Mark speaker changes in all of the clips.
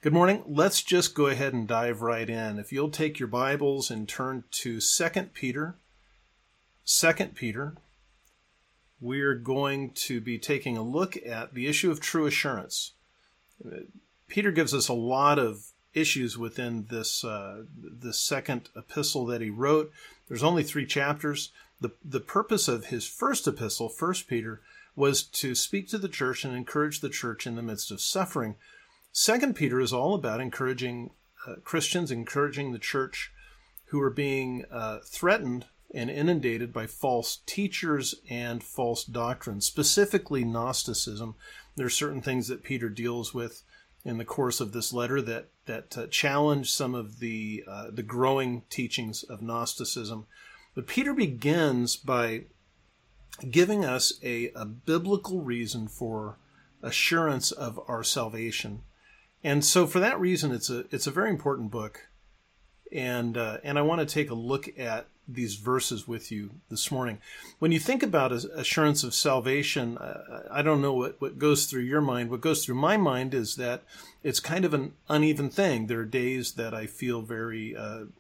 Speaker 1: Good morning. Let's just go ahead and dive right in. If you'll take your Bibles and turn to 2 Peter. 2 Peter, we're going to be taking a look at the issue of true assurance. Peter gives us a lot of issues within this second epistle that he wrote. There's only 3 chapters. The purpose of his first epistle, 1 Peter, was to speak to the church and encourage the church in the midst of suffering. 2 Peter is all about encouraging Christians, encouraging the church who are being threatened and inundated by false teachers and false doctrines, specifically Gnosticism. There are certain things that Peter deals with in the course of this letter that challenge some of the growing teachings of Gnosticism. But Peter begins by giving us a biblical reason for assurance of our salvation. And so for that reason, it's a very important book. And I want to take a look at these verses with you this morning. When you think about assurance of salvation, I don't know what goes through your mind. What goes through my mind is that it's kind of an uneven thing. There are days that I feel very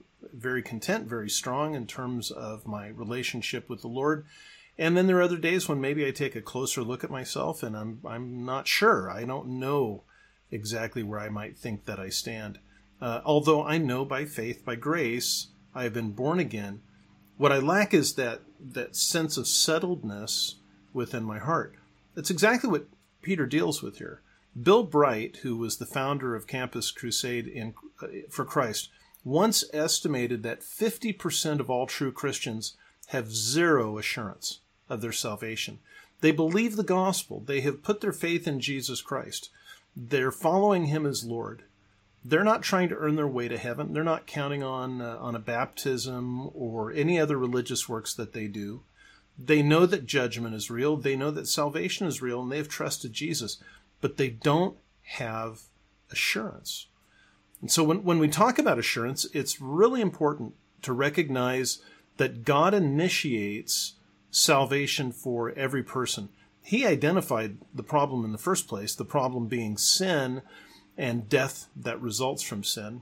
Speaker 1: content, very strong in terms of my relationship with the Lord. And then there are other days when maybe I take a closer look at myself and I'm not sure. I don't know exactly where I might think that I stand. Although I know by faith, by grace, I have been born again. What I lack is that sense of settledness within my heart. That's exactly what Peter deals with here. Bill Bright, who was the founder of Campus Crusade for Christ, once estimated that 50% of all true Christians have zero assurance of their salvation. They believe the gospel. They have put their faith in Jesus Christ. They're following him as Lord. They're not trying to earn their way to heaven. They're not counting on a baptism or any other religious works that they do. They know that judgment is real. They know that salvation is real, and they've trusted Jesus. But they don't have assurance. And so when we talk about assurance, it's really important to recognize that God initiates salvation for every person. He identified the problem in the first place, the problem being sin and death that results from sin.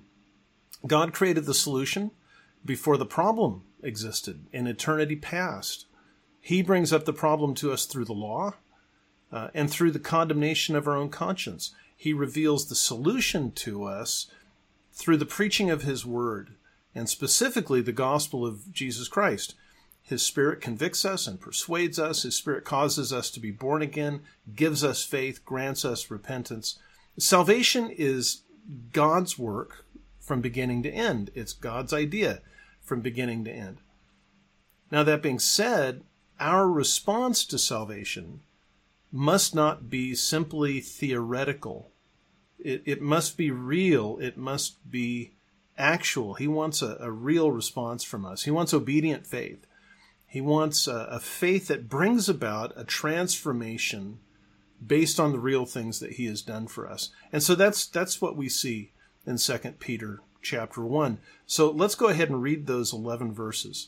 Speaker 1: God created the solution before the problem existed in eternity past. He brings up the problem to us through the law and through the condemnation of our own conscience. He reveals the solution to us through the preaching of his word, and specifically the gospel of Jesus Christ. His Spirit convicts us and persuades us. His Spirit causes us to be born again, gives us faith, grants us repentance. Salvation is God's work from beginning to end. It's God's idea from beginning to end. Now, that being said, our response to salvation must not be simply theoretical. It must be real. It must be actual. He wants a real response from us. He wants obedient faith. He wants a faith that brings about a transformation based on the real things that he has done for us. And so that's what we see in 2 Peter chapter 1. So let's go ahead and read those 11 verses.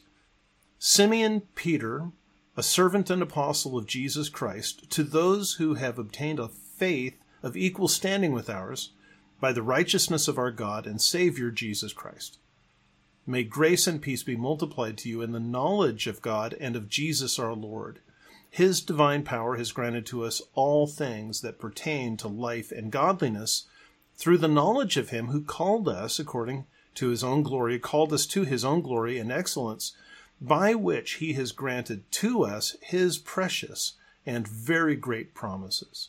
Speaker 1: Simeon Peter, a servant and apostle of Jesus Christ, to those who have obtained a faith of equal standing with ours, by the righteousness of our God and Savior Jesus Christ. May grace and peace be multiplied to you in the knowledge of God and of Jesus our Lord. His divine power has granted to us all things that pertain to life and godliness through the knowledge of him who called us according to his own glory, called us to his own glory and excellence, by which he has granted to us his precious and very great promises,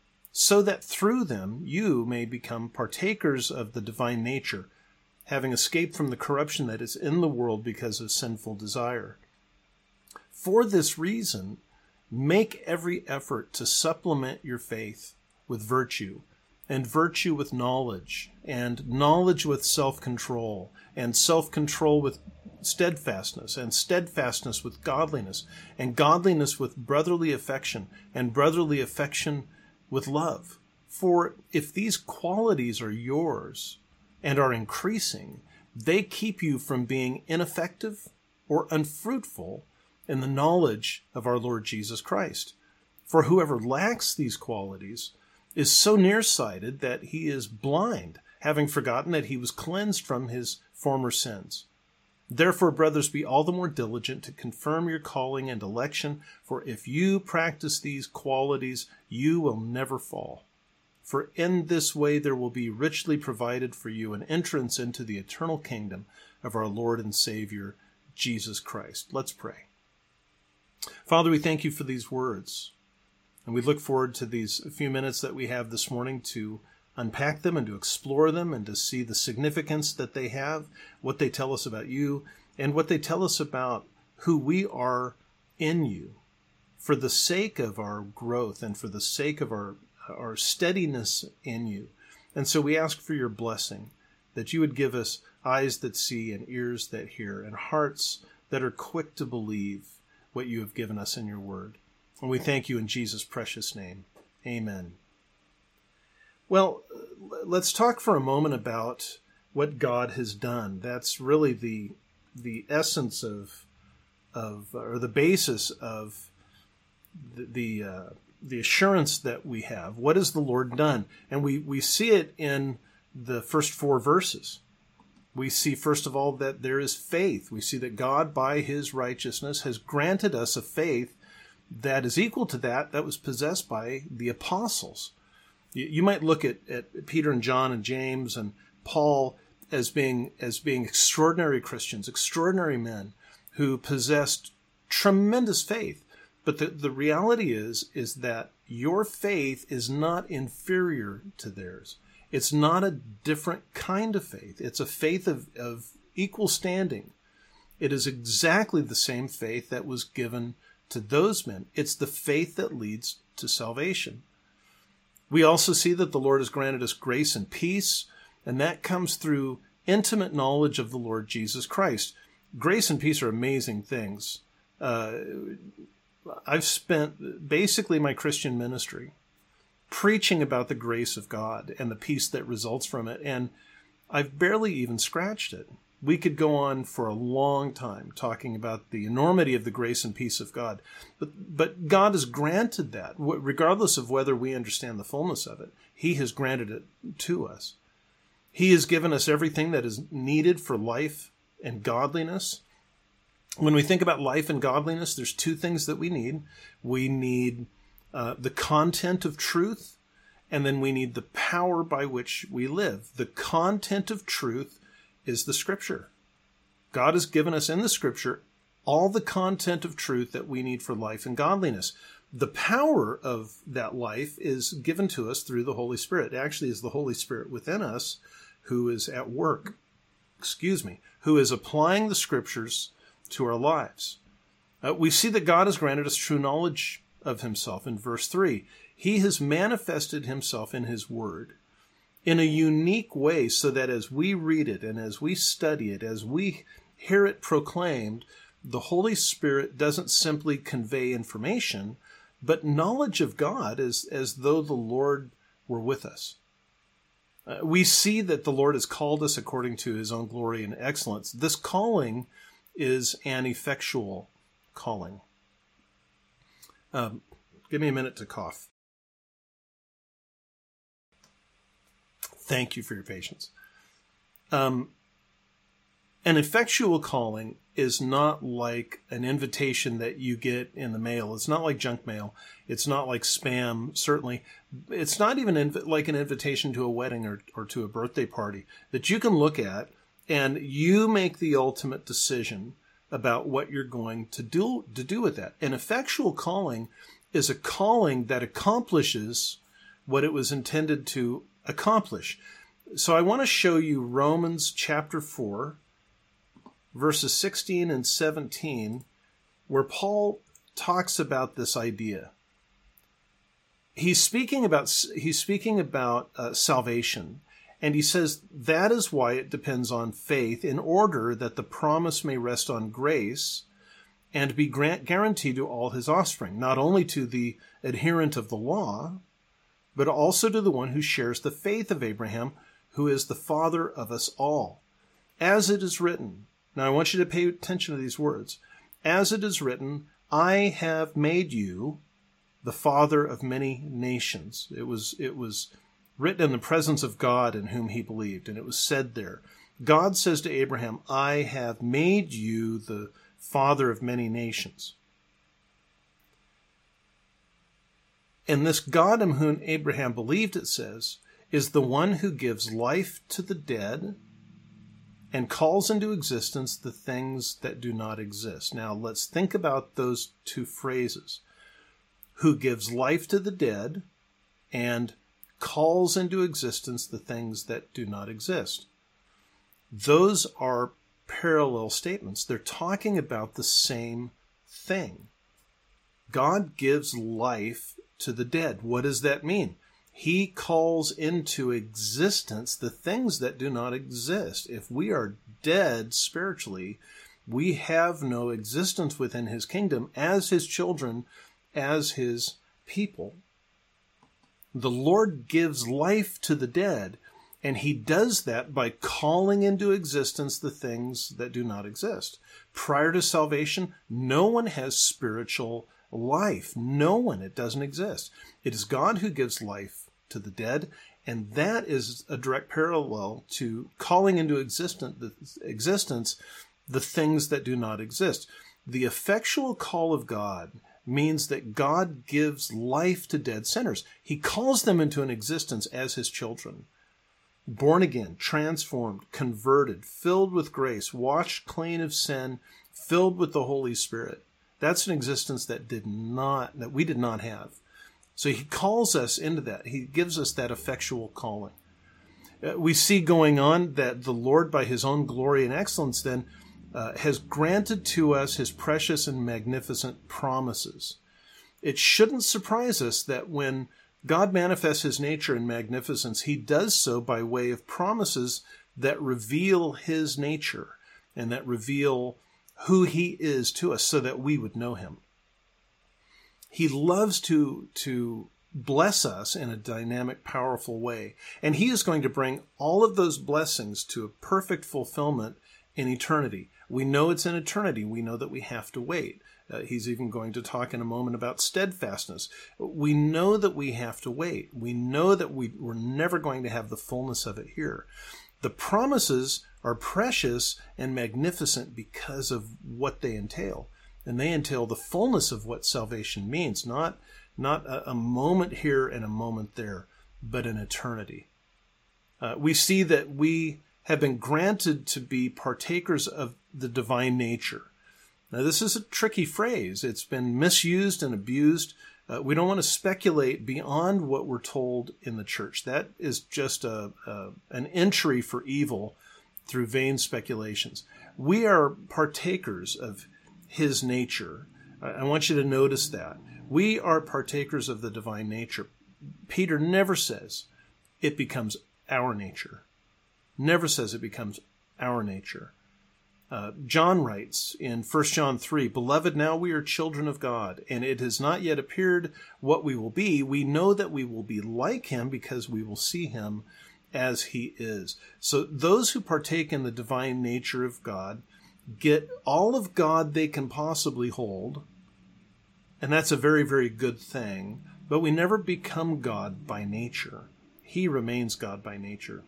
Speaker 1: so that through them you may become partakers of the divine nature, having escaped from the corruption that is in the world because of sinful desire. For this reason, make every effort to supplement your faith with virtue, and virtue with knowledge, and knowledge with self-control, and self-control with steadfastness, and steadfastness with godliness, and godliness with brotherly affection, and brotherly affection with love. For if these qualities are yours and are increasing, they keep you from being ineffective or unfruitful in the knowledge of our Lord Jesus Christ. For whoever lacks these qualities is so nearsighted that he is blind, having forgotten that he was cleansed from his former sins. Therefore, brothers, be all the more diligent to confirm your calling and election, for if you practice these qualities, you will never fall. For in this way there will be richly provided for you an entrance into the eternal kingdom of our Lord and Savior, Jesus Christ. Let's pray. Father, we thank you for these words, and we look forward to these few minutes that we have this morning to unpack them and to explore them and to see the significance that they have, what they tell us about you, and what they tell us about who we are in you. For the sake of our growth and for the sake of our steadiness in you. And so we ask for your blessing, that you would give us eyes that see and ears that hear and hearts that are quick to believe what you have given us in your word. And we thank you in Jesus' precious name. Amen. Well, let's talk for a moment about what God has done. That's really the essence of or the basis of the assurance that we have. What has the Lord done? And we see it in the first 4 verses. We see, first of all, that there is faith. We see that God, by his righteousness, has granted us a faith that is equal to that was possessed by the apostles. You might look at Peter and John and James and Paul as being extraordinary Christians, extraordinary men who possessed tremendous faith. But the reality is that your faith is not inferior to theirs. It's not a different kind of faith. It's a faith of equal standing. It is exactly the same faith that was given to those men. It's the faith that leads to salvation. We also see that the Lord has granted us grace and peace, and that comes through intimate knowledge of the Lord Jesus Christ. Grace and peace are amazing things. I've spent basically my Christian ministry preaching about the grace of God and the peace that results from it, and I've barely even scratched it. We could go on for a long time talking about the enormity of the grace and peace of God, but God has granted that, regardless of whether we understand the fullness of it. He has granted it to us. He has given us everything that is needed for life and godliness. When we think about life and godliness, there's 2 things that we need. We need the content of truth, and then we need the power by which we live. The content of truth is the Scripture. God has given us in the Scripture all the content of truth that we need for life and godliness. The power of that life is given to us through the Holy Spirit. It actually is the Holy Spirit within us who is at work, who is applying the Scriptures to our lives. We see that God has granted us true knowledge of himself in verse 3. He has manifested himself in his word in a unique way so that as we read it and as we study it, as we hear it proclaimed, the Holy Spirit doesn't simply convey information, but knowledge of God as though the Lord were with us. We see that the Lord has called us according to his own glory and excellence. This calling is an effectual calling. Give me a minute to cough. Thank you for your patience. An effectual calling is not like an invitation that you get in the mail. It's not like junk mail. It's not like spam, certainly. It's not even like an invitation to a wedding or to a birthday party that you can look at and you make the ultimate decision about what you're going to do with that. An effectual calling is a calling that accomplishes what it was intended to accomplish. So I want to show you Romans chapter 4, verses 16 and 17, where Paul talks about this idea. He's speaking about salvation, and he says that is why it depends on faith, in order that the promise may rest on grace and be guaranteed to all his offspring, not only to the adherent of the law, but also to the one who shares the faith of Abraham, who is the father of us all. As it is written, now I want you to pay attention to these words, as it is written, I have made you the father of many nations. It was written in the presence of God in whom he believed. And it was said there, God says to Abraham, I have made you the father of many nations. And this God in whom Abraham believed, it says, is the one who gives life to the dead and calls into existence the things that do not exist. Now, let's think about those two phrases. Who gives life to the dead and calls into existence the things that do not exist. Those are parallel statements. They're talking about the same thing. God gives life to the dead. What does that mean? He calls into existence the things that do not exist. If we are dead spiritually, we have no existence within his kingdom as his children, as his people. The Lord gives life to the dead, and he does that by calling into existence the things that do not exist. Prior to salvation, no one has spiritual life. No one. It doesn't exist. It is God who gives life to the dead, and that is a direct parallel to calling into existence the things that do not exist. The effectual call of God means that God gives life to dead sinners. He calls them into an existence as his children. Born again, transformed, converted, filled with grace, washed clean of sin, filled with the Holy Spirit. That's an existence that we did not have. So he calls us into that. He gives us that effectual calling. We see going on that the Lord, by his own glory and excellence, then has granted to us his precious and magnificent promises. It shouldn't surprise us that when God manifests his nature in magnificence, he does so by way of promises that reveal his nature and that reveal who he is to us so that we would know him. He loves to bless us in a dynamic, powerful way. And he is going to bring all of those blessings to a perfect fulfillment in eternity. We know it's in eternity. We know that we have to wait. He's even going to talk in a moment about steadfastness. We know that we have to wait. We know that we're never going to have the fullness of it here. The promises are precious and magnificent because of what they entail. And they entail the fullness of what salvation means, not a moment here and a moment there, but an eternity. We see that we have been granted to be partakers of the divine nature. Now, this is a tricky phrase. It's been misused and abused. We don't want to speculate beyond what we're told in the church. That is just an entry for evil through vain speculations. We are partakers of his nature. I want you to notice that. We are partakers of the divine nature. Peter never says it becomes our nature. Never says it becomes our nature. John writes in 1 John 3, Beloved, now we are children of God, and it has not yet appeared what we will be. We know that we will be like him because we will see him as he is. So those who partake in the divine nature of God get all of God they can possibly hold, and that's a very, very good thing, but we never become God by nature. He remains God by nature.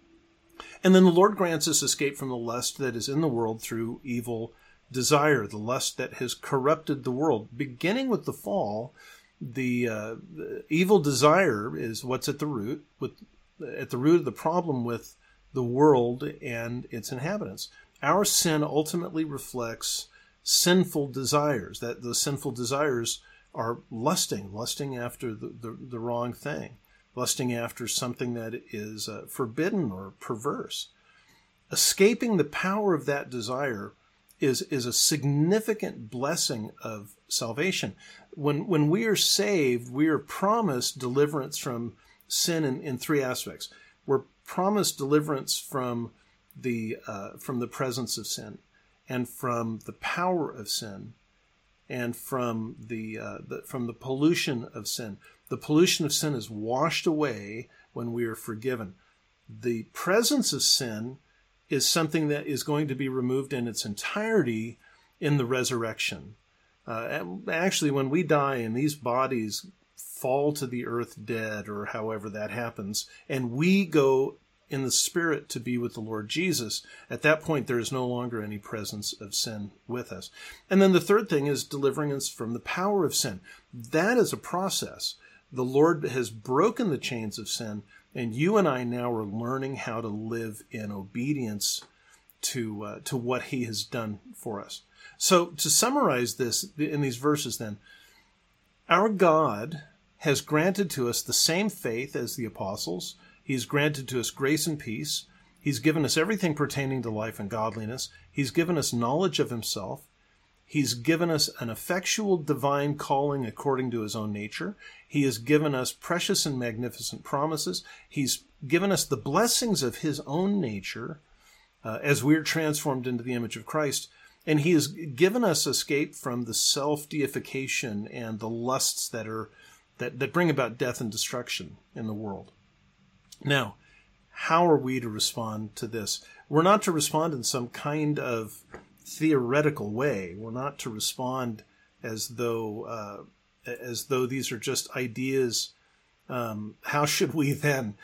Speaker 1: And then the Lord grants us escape from the lust that is in the world through evil desire, the lust that has corrupted the world. Beginning with the fall, the evil desire is what's at the root of the problem with the world and its inhabitants. Our sin ultimately reflects sinful desires, that the sinful desires are lusting after the wrong thing, lusting after something that is forbidden or perverse. Escaping the power of that desire is a significant blessing of salvation. When we are saved, we are promised deliverance from sin in three aspects. We're promised deliverance from the presence of sin, and from the power of sin, and from the pollution of sin. The pollution of sin is washed away when we are forgiven. The presence of sin is something that is going to be removed in its entirety in the resurrection. Actually, when we die and these bodies fall to the earth dead, or however that happens, and we go in the Spirit to be with the Lord Jesus, at that point there is no longer any presence of sin with us. And then the third thing is delivering us from the power of sin. That is a process. The Lord has broken the chains of sin, and you and I now are learning how to live in obedience to what he has done for us. So to summarize this in these verses then, our God has granted to us the same faith as the apostles. He's granted to us grace and peace. He's given us everything pertaining to life and godliness. He's given us knowledge of himself. He's given us an effectual divine calling according to his own nature. He has given us precious and magnificent promises. He's given us the blessings of his own nature as we're transformed into the image of Christ. And he has given us escape from the self-deification and the lusts that bring about death and destruction in the world. Now, how are we to respond to this? We're not to respond in some kind of theoretical way. We're not to respond as though these are just ideas. How should we then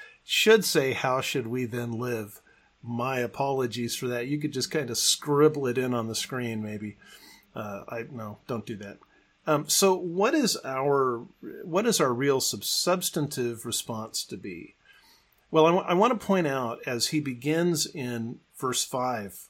Speaker 1: live? My apologies for that. You could just kind of scribble it in on the screen, maybe. No, don't do that. So what is our real substantive response to be? Well, I want to point out, as he begins in verse 5,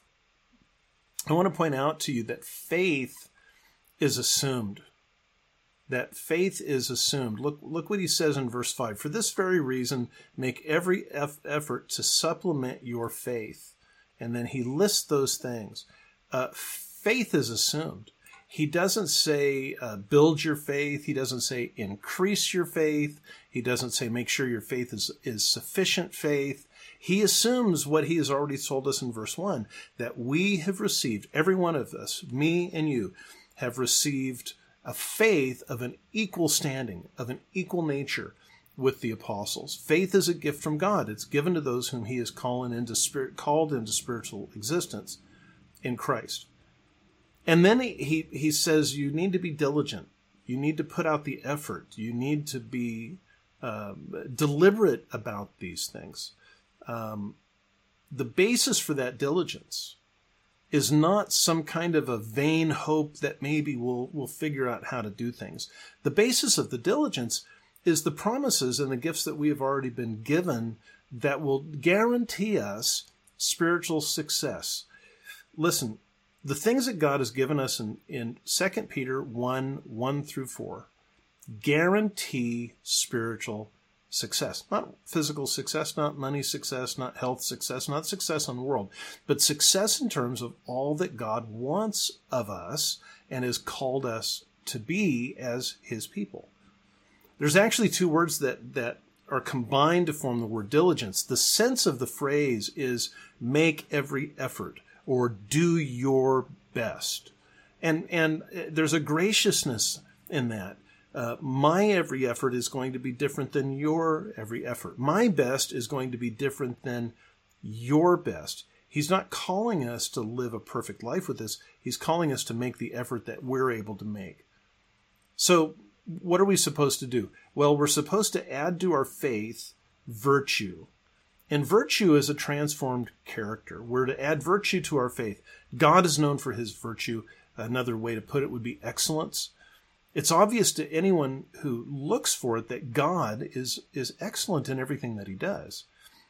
Speaker 1: I want to point out to you that faith is assumed. That faith is assumed. Look what he says in verse 5. For this very reason, make every effort to supplement your faith. And then he lists those things. Faith is assumed. He doesn't say build your faith. He doesn't say increase your faith. He doesn't say make sure your faith is sufficient faith. He assumes what he has already told us in verse 1, that we have received, every one of us, me and you, have received a faith of an equal standing, of an equal nature with the apostles. Faith is a gift from God. It's given to those whom he has called into spiritual existence in Christ. And then he says you need to be diligent. You need to put out the effort. You need to be deliberate about these things. The basis for that diligence is not some kind of a vain hope that maybe we'll figure out how to do things. The basis of the diligence is the promises and the gifts that we have already been given that will guarantee us spiritual success. Listen, the things that God has given us in 2 Peter 1 through 4 guarantee spiritual success. Not physical success, not money success, not health success, not success in the world, but success in terms of all that God wants of us and has called us to be as his people. There's actually two words that are combined to form the word diligence. The sense of the phrase is make every effort, or do your best. And there's a graciousness in that. My every effort is going to be different than your every effort. My best is going to be different than your best. He's not calling us to live a perfect life with us. He's calling us to make the effort that we're able to make. So what are we supposed to do? Well, we're supposed to add to our faith virtue. And virtue is a transformed character. We're to add virtue to our faith. God is known for his virtue. Another way to put it would be excellence. It's obvious to anyone who looks for it that God is excellent in everything that he does.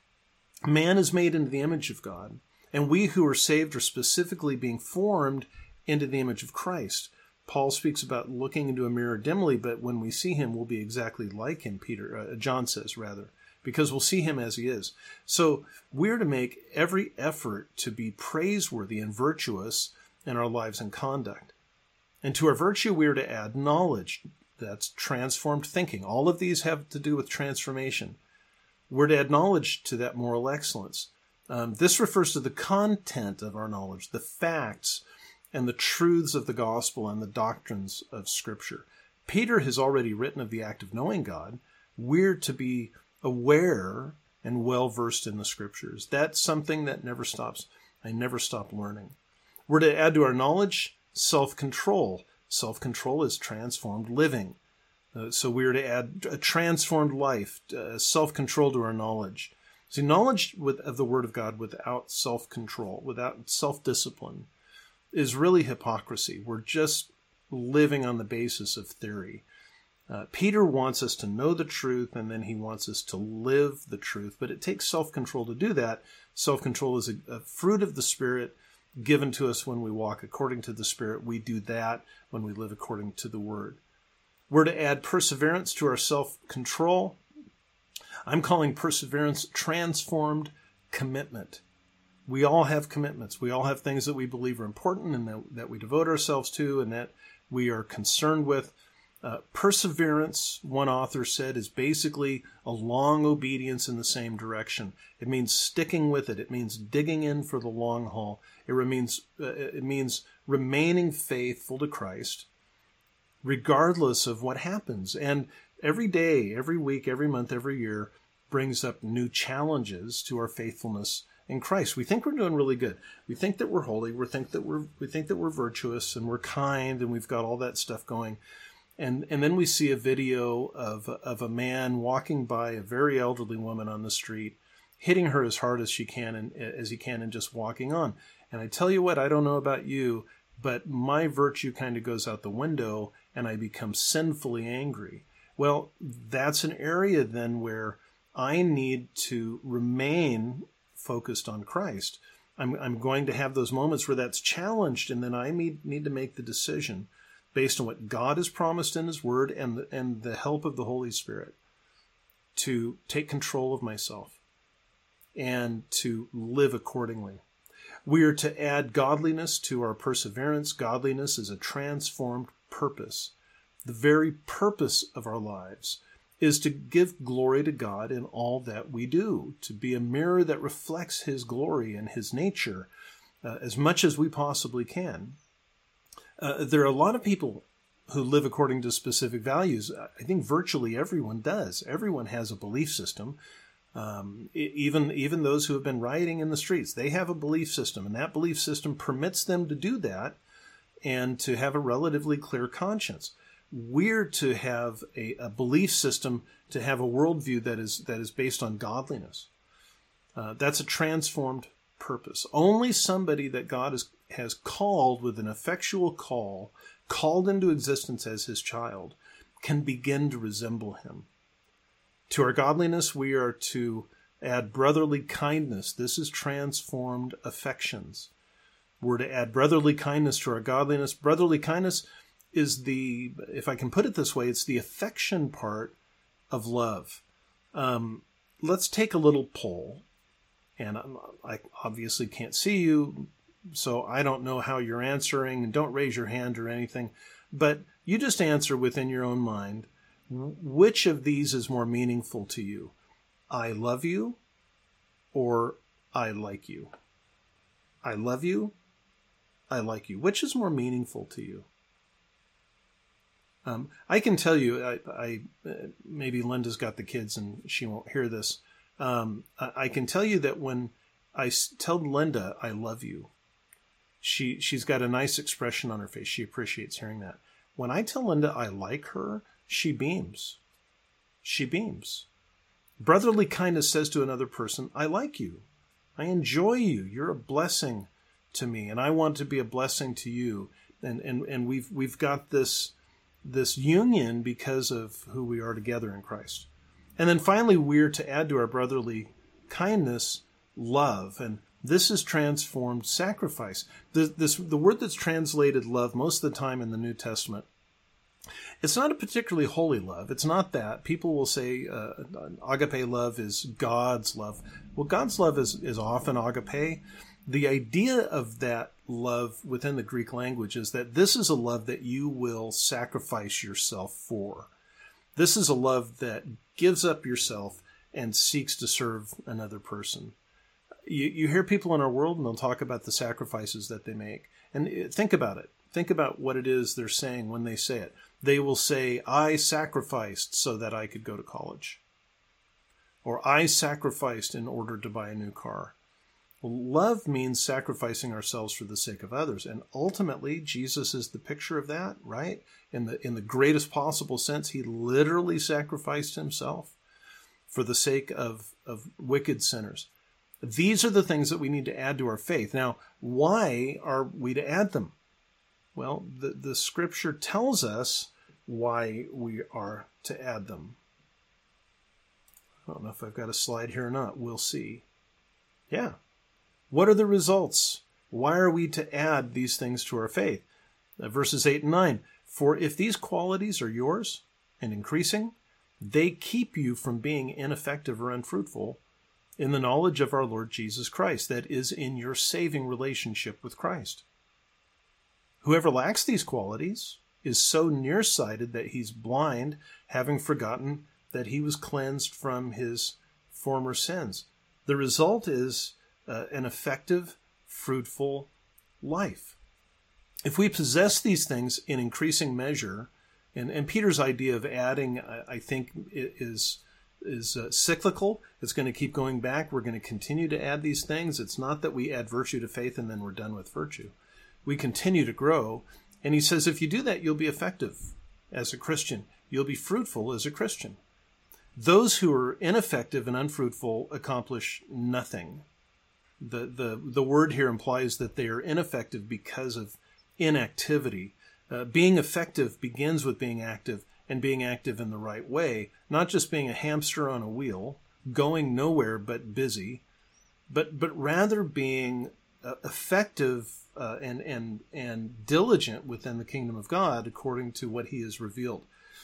Speaker 1: Man is made into the image of God, and we who are saved are specifically being formed into the image of Christ. Paul speaks about looking into a mirror dimly, but when we see him, we'll be exactly like him, John says, because we'll see him as he is. So we're to make every effort to be praiseworthy and virtuous in our lives and conduct. And to our virtue, we are to add knowledge. That's transformed thinking. All of these have to do with transformation. We're to add knowledge to that moral excellence. This refers to the content of our knowledge, the facts and the truths of the gospel and the doctrines of Scripture. Peter has already written of the act of knowing God. We're to be aware and well-versed in the Scriptures. That's something that never stops. I never stop learning. We're to add to our knowledge self-control. Self-control is transformed living. So we are to add a transformed life, self-control to our knowledge. See, knowledge of the Word of God without self-control, without self-discipline, is really hypocrisy. We're just living on the basis of theory. Peter wants us to know the truth, and then he wants us to live the truth. But it takes self-control to do that. Self-control is a fruit of the Spirit given to us when we walk according to the Spirit. We do that when we live according to the Word. We're to add perseverance to our self-control. I'm calling perseverance transformed commitment. We all have commitments. We all have things that we believe are important and that we devote ourselves to and that we are concerned with. Perseverance, one author said, is basically a long obedience in the same direction. It means sticking with it. It means digging in for the long haul. It means remaining faithful to Christ regardless of what happens. And every day, every week, every month, every year brings up new challenges to our faithfulness in Christ. We think we're doing really good. We think that we're holy. We think that we're virtuous and we're kind and we've got all that stuff going. And then we see a video of a man walking by a very elderly woman on the street, hitting her as hard as he can and just walking on. And I tell you what, I don't know about you, but my virtue kind of goes out the window and I become sinfully angry. Well, that's an area then where I need to remain focused on Christ. I'm going to have those moments where that's challenged, and then I need to make the decision based on what God has promised in His Word and the help of the Holy Spirit to take control of myself and to live accordingly. We are to add godliness to our perseverance. Godliness is a transformed purpose. The very purpose of our lives is to give glory to God in all that we do, to be a mirror that reflects His glory and His nature as much as we possibly can. There are a lot of people who live according to specific values. I think virtually everyone does. Everyone has a belief system. Even those who have been rioting in the streets, they have a belief system, and that belief system permits them to do that and to have a relatively clear conscience. We're to have a belief system, to have a worldview that is based on godliness. That's a transformed purpose. Only somebody that God has called with an effectual call, called into existence as His child, can begin to resemble Him. To our godliness, we are to add brotherly kindness. This is transformed affections. We're to add brotherly kindness to our godliness. Brotherly kindness is if I can put it this way, it's the affection part of love. Let's take a little poll. And I obviously can't see you, so I don't know how you're answering, and don't raise your hand or anything. But you just answer within your own mind, which of these is more meaningful to you? I love you or I like you? I love you, I like you. Which is more meaningful to you? I can tell you, maybe Linda's got the kids and she won't hear this. I can tell you that when I tell Linda I love you, she's got a nice expression on her face. She appreciates hearing that. When I tell Linda I like her, she beams. She beams. Brotherly kindness says to another person, I like you. I enjoy you. You're a blessing to me, and I want to be a blessing to you. And we've got this union because of who we are together in Christ. And then finally, we're to add to our brotherly kindness love. And this is transformed sacrifice. The word that's translated love most of the time in the New Testament, it's not a particularly holy love. It's not that. People will say agape love is God's love. Well, God's love is often agape. The idea of that love within the Greek language is that this is a love that you will sacrifice yourself for. This is a love that gives up yourself and seeks to serve another person. You hear people in our world and they'll talk about the sacrifices that they make. And think about it. Think about what it is they're saying when they say it. They will say, I sacrificed so that I could go to college. Or I sacrificed in order to buy a new car. Love means sacrificing ourselves for the sake of others. And ultimately, Jesus is the picture of that, right? In the greatest possible sense, he literally sacrificed himself for the sake of wicked sinners. These are the things that we need to add to our faith. Now, why are we to add them? Well, the scripture tells us why we are to add them. I don't know if I've got a slide here or not. We'll see. Yeah. What are the results? Why are we to add these things to our faith? Verses 8 and 9. For if these qualities are yours and increasing, they keep you from being ineffective or unfruitful in the knowledge of our Lord Jesus Christ, that is, in your saving relationship with Christ. Whoever lacks these qualities is so nearsighted that he's blind, having forgotten that he was cleansed from his former sins. The result is an effective, fruitful life. If we possess these things in increasing measure, and Peter's idea of adding, I think, is cyclical. It's going to keep going back. We're going to continue to add these things. It's not that we add virtue to faith and then we're done with virtue. We continue to grow. And he says, if you do that, you'll be effective as a Christian. You'll be fruitful as a Christian. Those who are ineffective and unfruitful accomplish nothing. The word here implies that they are ineffective because of inactivity. Being effective begins with being active, and being active in the right way, not just being a hamster on a wheel, going nowhere but busy, but rather being effective and diligent within the kingdom of God according to what he has revealed.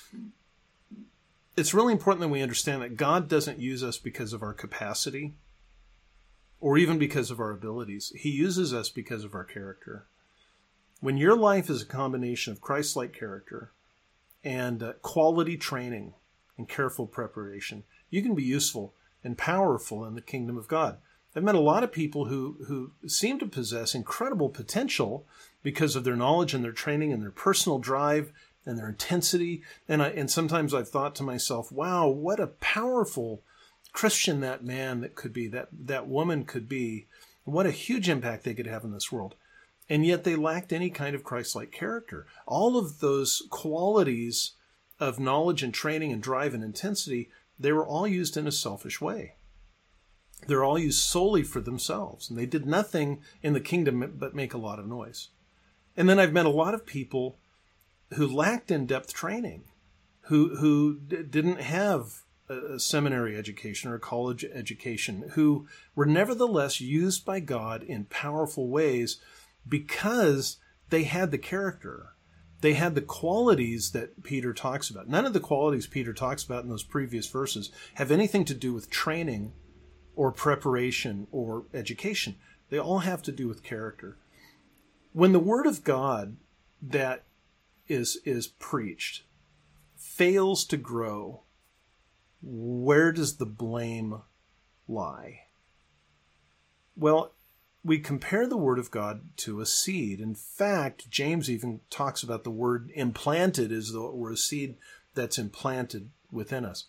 Speaker 1: It's really important that we understand that God doesn't use us because of our capacity or even because of our abilities. He uses us because of our character. When your life is a combination of Christ-like character and quality training and careful preparation, you can be useful and powerful in the kingdom of God. I've met a lot of people who seem to possess incredible potential because of their knowledge and their training and their personal drive and their intensity. And sometimes I've thought to myself, wow, what a powerful Christian that man that could be, that woman could be. What a huge impact they could have in this world. And yet they lacked any kind of Christ-like character. All of those qualities of knowledge and training and drive and intensity, they were all used in a selfish way. They're all used solely for themselves. And they did nothing in the kingdom but make a lot of noise. And then I've met a lot of people who lacked in-depth training, who didn't have a seminary education or a college education, who were nevertheless used by God in powerful ways because they had the character. They had the qualities that Peter talks about. None of the qualities Peter talks about in those previous verses have anything to do with training or preparation or education. They all have to do with character. When the word of God that is preached fails to grow, where does the blame lie? Well, we compare the word of God to a seed. In fact, James even talks about the word implanted as though it were a seed that's implanted within us.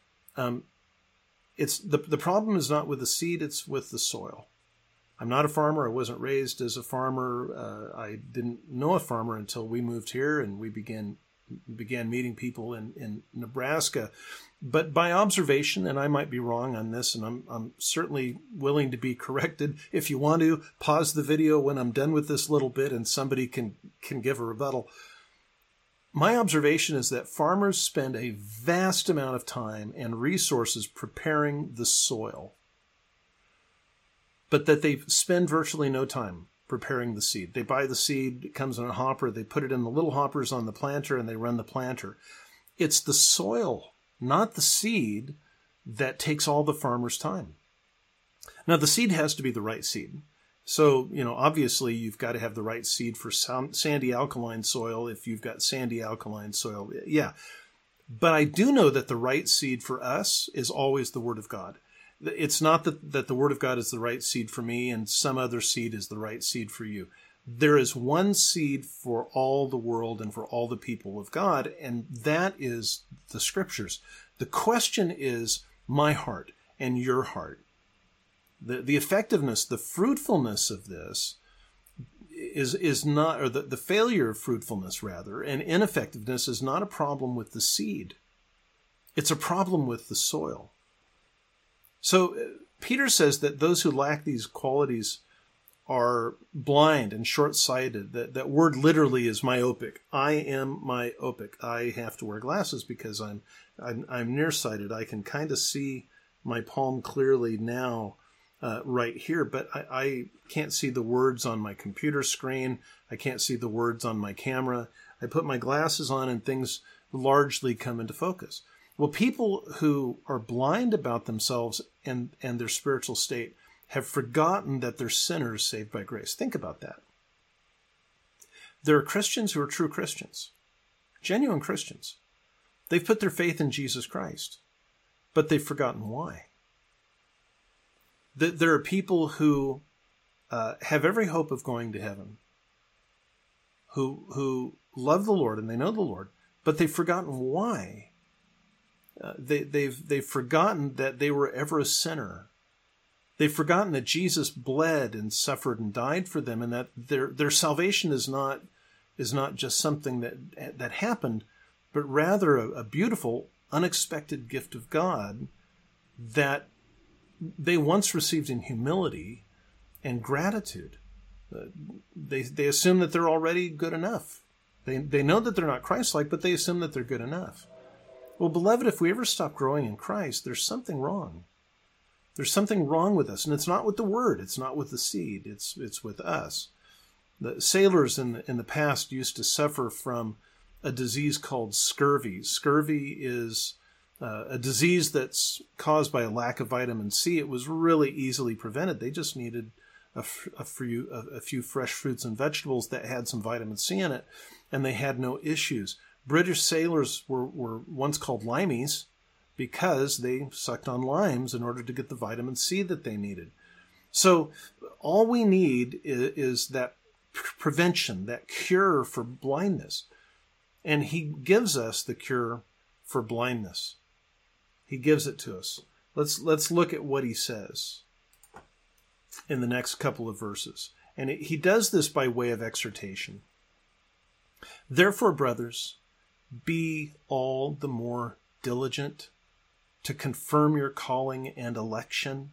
Speaker 1: It's the problem is not with the seed, it's with the soil. I'm not a farmer. I wasn't raised as a farmer. I didn't know a farmer until we moved here and we began meeting people in Nebraska. But by observation, and I might be wrong on this, and I'm certainly willing to be corrected. If you want to, pause the video when I'm done with this little bit and somebody can give a rebuttal. My observation is that farmers spend a vast amount of time and resources preparing the soil, but that they spend virtually no time preparing the seed. They buy the seed, it comes in a hopper, they put it in the little hoppers on the planter, and they run the planter. It's the soil, not the seed, that takes all the farmer's time. Now, the seed has to be the right seed. So, obviously you've got to have the right seed for sandy alkaline soil if you've got sandy alkaline soil. Yeah. But I do know that the right seed for us is always the Word of God. It's not that the Word of God is the right seed for me and some other seed is the right seed for you. There is one seed for all the world and for all the people of God, and that is the Scriptures. The question is my heart and your heart. The effectiveness, the fruitfulness of this is not, or the failure of fruitfulness rather, and ineffectiveness is not a problem with the seed. It's a problem with the soil. So Peter says that those who lack these qualities are blind and short-sighted. That word literally is myopic. I am myopic. I have to wear glasses because I'm nearsighted. I can kind of see my palm clearly now right here, but I can't see the words on my computer screen. I can't see the words on my camera. I put my glasses on and things largely come into focus. Well, people who are blind about themselves and their spiritual state have forgotten that they're sinners saved by grace. Think about that. There are Christians who are true Christians, genuine Christians. They've put their faith in Jesus Christ, but they've forgotten why. There are people who have every hope of going to heaven, who love the Lord and they know the Lord, but they've forgotten why. They've forgotten that they were ever a sinner. They've forgotten that Jesus bled and suffered and died for them, and that their salvation is not just something that happened, but rather a beautiful, unexpected gift of God that they once received in humility and gratitude. They assume that they're already good enough. They know that they're not Christ-like, but they assume that they're good enough. Well, beloved, if we ever stop growing in Christ, there's something wrong. There's something wrong with us, and it's not with the word. It's not with the seed. It's with us. The sailors in the past used to suffer from a disease called scurvy. Scurvy is a disease that's caused by a lack of vitamin C. It was really easily prevented. They just needed a few fresh fruits and vegetables that had some vitamin C in it, and they had no issues. British sailors were once called limeys because they sucked on limes in order to get the vitamin C that they needed. So all we need is that prevention, that cure for blindness. And he gives us the cure for blindness. He gives it to us. Let's look at what he says in the next couple of verses. And he does this by way of exhortation. Therefore, brothers, be all the more diligent to confirm your calling and election.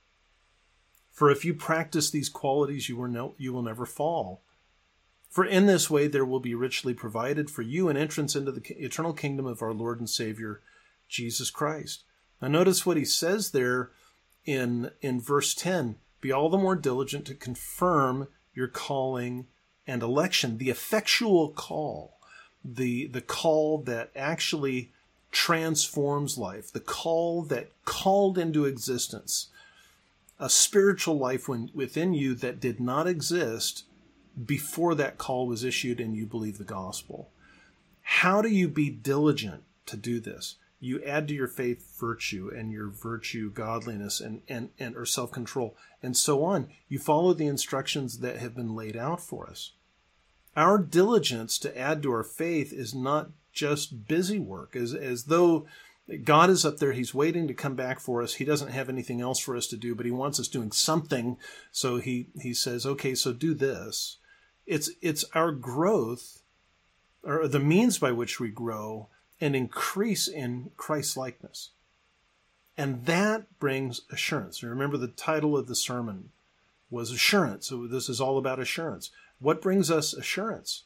Speaker 1: For if you practice these qualities, you will never fall. For in this way there will be richly provided for you an entrance into the eternal kingdom of our Lord and Savior, Jesus Christ. Now notice what he says there in verse 10. Be all the more diligent to confirm your calling and election. The effectual call, the call that actually transforms life, the call that called into existence a spiritual life within you that did not exist before that call was issued and you believe the gospel. How do you be diligent to do this? You add to your faith virtue, and your virtue godliness and or self-control, and so on. You follow the instructions that have been laid out for us. Our diligence to add to our faith is not just busy work, as though God is up there, he's waiting to come back for us. He doesn't have anything else for us to do, but he wants us doing something. So he says, okay, so do this. It's our growth, or the means by which we grow and increase in Christ-likeness. And that brings assurance. Remember, the title of the sermon was assurance. So this is all about assurance. What brings us assurance?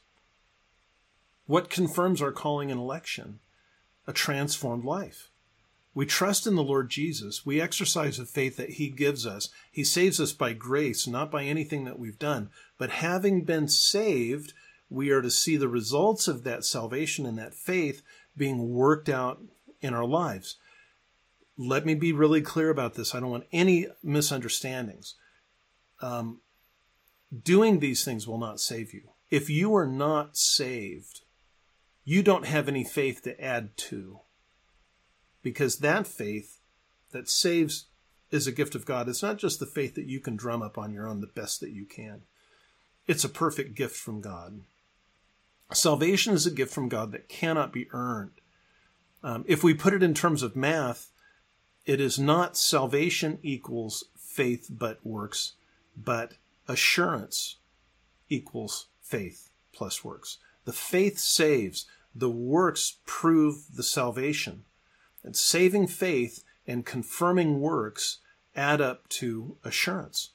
Speaker 1: What confirms our calling and election? A transformed life. We trust in the Lord Jesus. We exercise the faith that he gives us. He saves us by grace, not by anything that we've done. But having been saved, we are to see the results of that salvation and that faith being worked out in our lives. Let me be really clear about this. I don't want any misunderstandings. Doing these things will not save you. If you are not saved, you don't have any faith to add to. Because that faith that saves is a gift of God. It's not just the faith that you can drum up on your own the best that you can. It's a perfect gift from God. Salvation is a gift from God that cannot be earned. If we put it in terms of math, it is not salvation equals faith but works, but assurance equals faith plus works. The faith saves. The works prove the salvation. And saving faith and confirming works add up to assurance.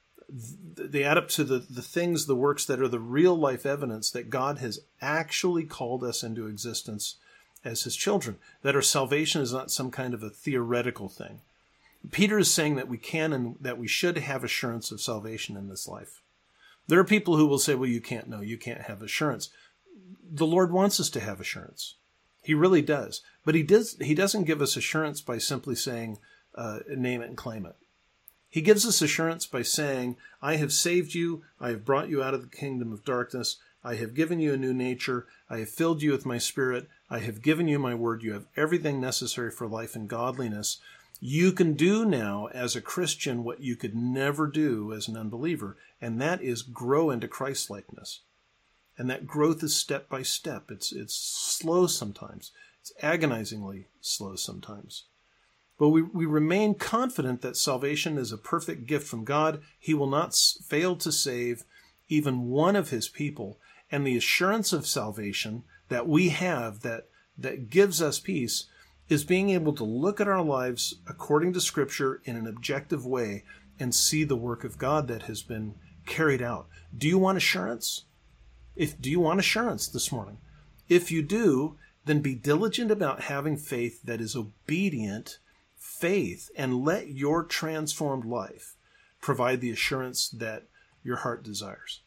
Speaker 1: They add up to the things, the works that are the real life evidence that God has actually called us into existence as his children, that our salvation is not some kind of a theoretical thing. Peter is saying that we can and that we should have assurance of salvation in this life. There are people who will say, well, you can't know, you can't have assurance. The Lord wants us to have assurance. He really does. But he doesn't give us assurance by simply saying, name it and claim it. He gives us assurance by saying, I have saved you, I have brought you out of the kingdom of darkness, I have given you a new nature, I have filled you with my spirit, I have given you my word, you have everything necessary for life and godliness. You can do now as a Christian what you could never do as an unbeliever, and that is grow into Christ-likeness. And that growth is step by step. It's slow sometimes. It's agonizingly slow sometimes. But we remain confident that salvation is a perfect gift from God. He will not fail to save even one of his people. And the assurance of salvation that we have that gives us peace is being able to look at our lives according to Scripture in an objective way and see the work of God that has been carried out. Do you want assurance? Do you want assurance this morning? If you do, then be diligent about having faith that is obedient faith, and let your transformed life provide the assurance that your heart desires.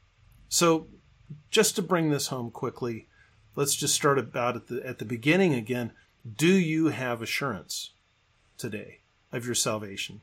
Speaker 1: So, just to bring this home quickly, let's just start about at the beginning again. Do you have assurance today of your salvation?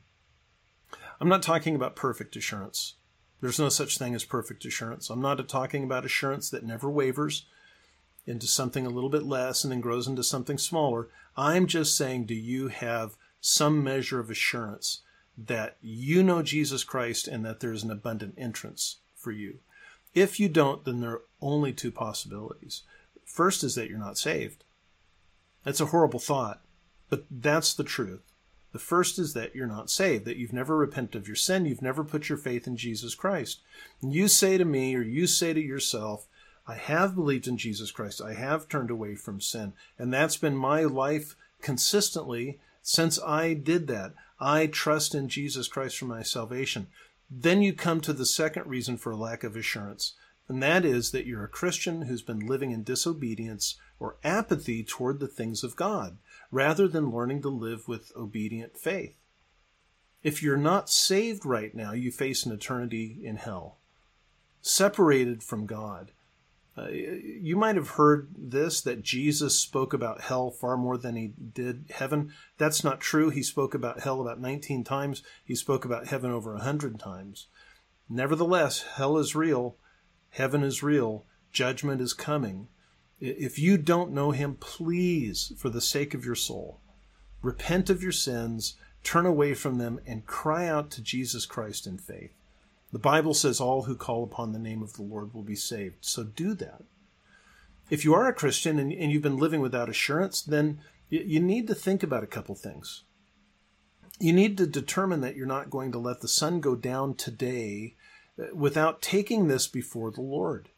Speaker 1: I'm not talking about perfect assurance. There's no such thing as perfect assurance. I'm not talking about assurance that never wavers into something a little bit less and then grows into something smaller. I'm just saying, do you have some measure of assurance that you know Jesus Christ and that there's an abundant entrance for you? If you don't, then there are only two possibilities. First is that you're not saved. That's a horrible thought, but that's the truth. The first is that you're not saved, that you've never repented of your sin, you've never put your faith in Jesus Christ. And you say to me, or you say to yourself, I have believed in Jesus Christ, I have turned away from sin, and that's been my life consistently since I did that. I trust in Jesus Christ for my salvation. Then you come to the second reason for a lack of assurance, and that is that you're a Christian who's been living in disobedience or apathy toward the things of God, rather than learning to live with obedient faith. If you're not saved right now, you face an eternity in hell, separated from God. You might have heard this, that Jesus spoke about hell far more than he did heaven. That's not true. He spoke about hell about 19 times. He spoke about heaven over 100 times. Nevertheless, hell is real. Heaven is real. Judgment is coming. If you don't know him, please, for the sake of your soul, repent of your sins, turn away from them, and cry out to Jesus Christ in faith. The Bible says all who call upon the name of the Lord will be saved. So do that. If you are a Christian and you've been living without assurance, then you need to think about a couple things. You need to determine that you're not going to let the sun go down today without taking this before the Lord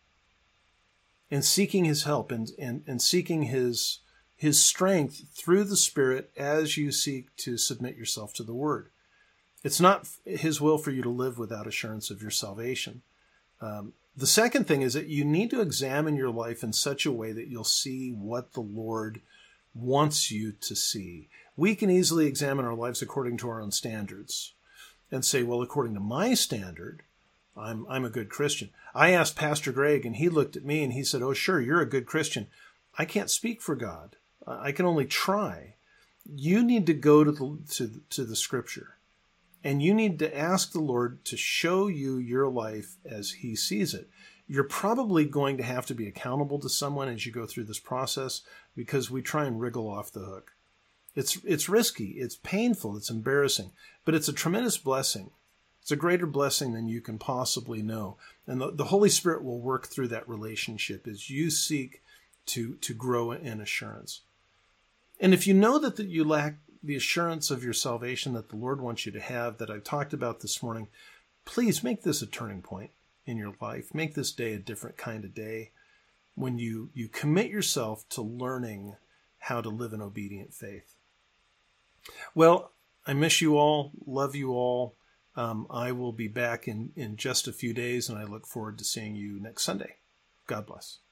Speaker 1: and seeking his help and seeking his strength through the Spirit as you seek to submit yourself to the Word. It's not his will for you to live without assurance of your salvation. The second thing is that you need to examine your life in such a way that you'll see what the Lord wants you to see. We can easily examine our lives according to our own standards and say, well, according to my standard, I'm a good Christian. I asked Pastor Greg, and he looked at me and he said, oh, sure, you're a good Christian. I can't speak for God. I can only try. You need to go to the Scripture, and you need to ask the Lord to show you your life as he sees it. You're probably going to have to be accountable to someone as you go through this process, because we try and wriggle off the hook. It's risky, it's painful, it's embarrassing, but it's a tremendous blessing. It's a greater blessing than you can possibly know. And the Holy Spirit will work through that relationship as you seek to grow in assurance. And if you know that you lack the assurance of your salvation that the Lord wants you to have that I talked about this morning, please make this a turning point in your life. Make this day a different kind of day when you commit yourself to learning how to live an obedient faith. Well, I miss you all, love you all. I will be back in just a few days, and I look forward to seeing you next Sunday. God bless.